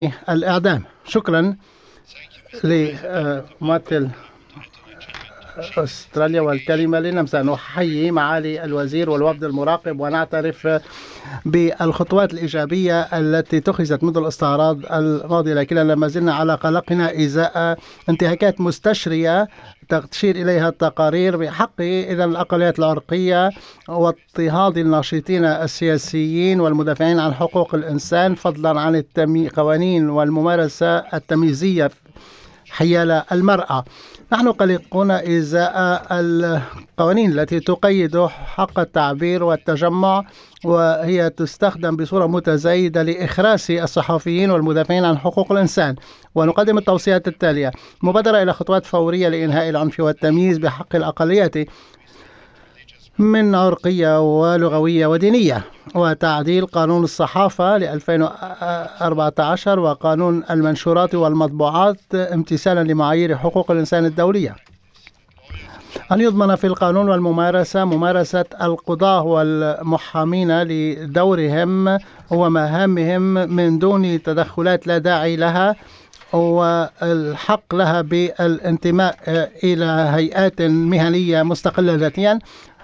الإعدام. شكرا لممثل أستراليا. والكلمة لنمسا. نحيي معالي الوزير والوفد المراقب ونعترف بالخطوات الإيجابية التي اتخذت منذ الاستعراض الماضي، لكننا ما زلنا على قلقنا إزاء انتهاكات مستشرية تشير إليها التقارير بحق إذا الأقليات العرقية واضطهاد الناشطين السياسيين والمدافعين عن حقوق الإنسان، فضلا عن القوانين والممارسة التمييزية حيال المرأة. نحن قلقون إزاء القوانين التي تقيد حق التعبير والتجمع، وهي تستخدم بصورة متزايدة لإخراس الصحفيين والمدافعين عن حقوق الإنسان. ونقدم التوصيات التالية: مبادرة إلى خطوات فورية لإنهاء العنف والتمييز بحق الأقليات من عرقية ولغوية ودينية، وتعديل قانون الصحافة ل 2014 وقانون المنشورات والمطبوعات امتثالا لمعايير حقوق الإنسان الدولية. أن يضمن في القانون والممارسة ممارسة القضاة والمحامين لدورهم ومهامهم من دون تدخلات لا داعي لها، والحق لها بالانتماء إلى هيئات مهنية مستقلة ذاتيا،